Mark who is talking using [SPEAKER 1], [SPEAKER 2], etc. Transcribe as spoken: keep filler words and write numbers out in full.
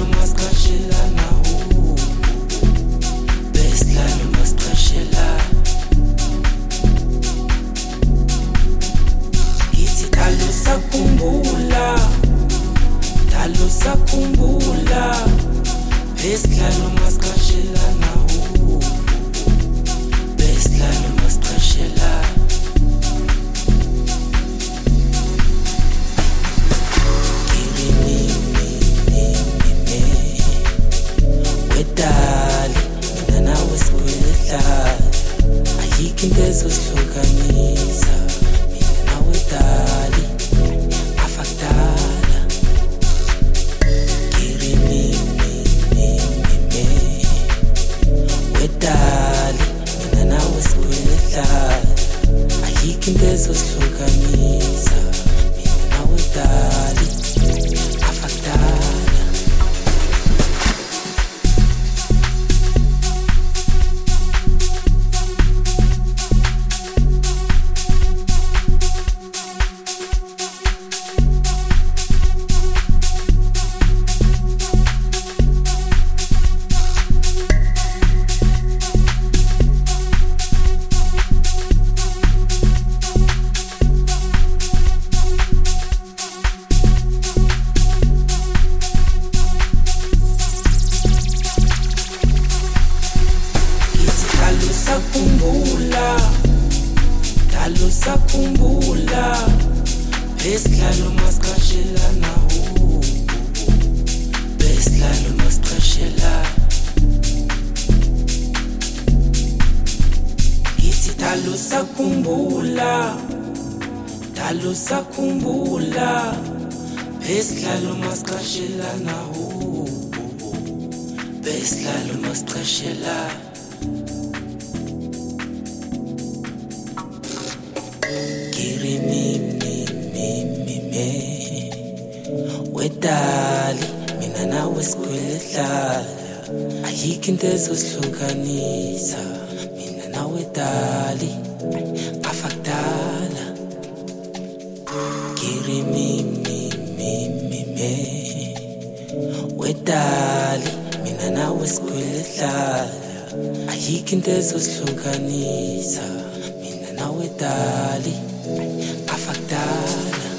[SPEAKER 1] masicashelana besihlalo masicashelana ngithi dalo sakhumbula dalo sakhumbula besihlalo masicashelana besihlalo masicashelana Dali, mina nawe sikwedlala ayikho into ezosihlukanisa mina nawe dali afakudala Kiri mimi mimi wedali mina nawe sikwedlala ayikho into ezosihlukanisa mina nawe dali afakudala sakhumbula dalo sakhumbula besihlalo masicashelana besihlalo masicashelana ngithi dalo sakhumbula dalo sakhumbula besihlalo masicashelana besihlalo masicashelana Kiri mimi mimi me wedali mina nawe sikwedlala ayikho into ezosihlukanisa mina nawe dali afakudala Kiri mimi mimi me wedali mina nawe sikwedlala ayikho into ezosihlukanisa mina nawe dali afakudala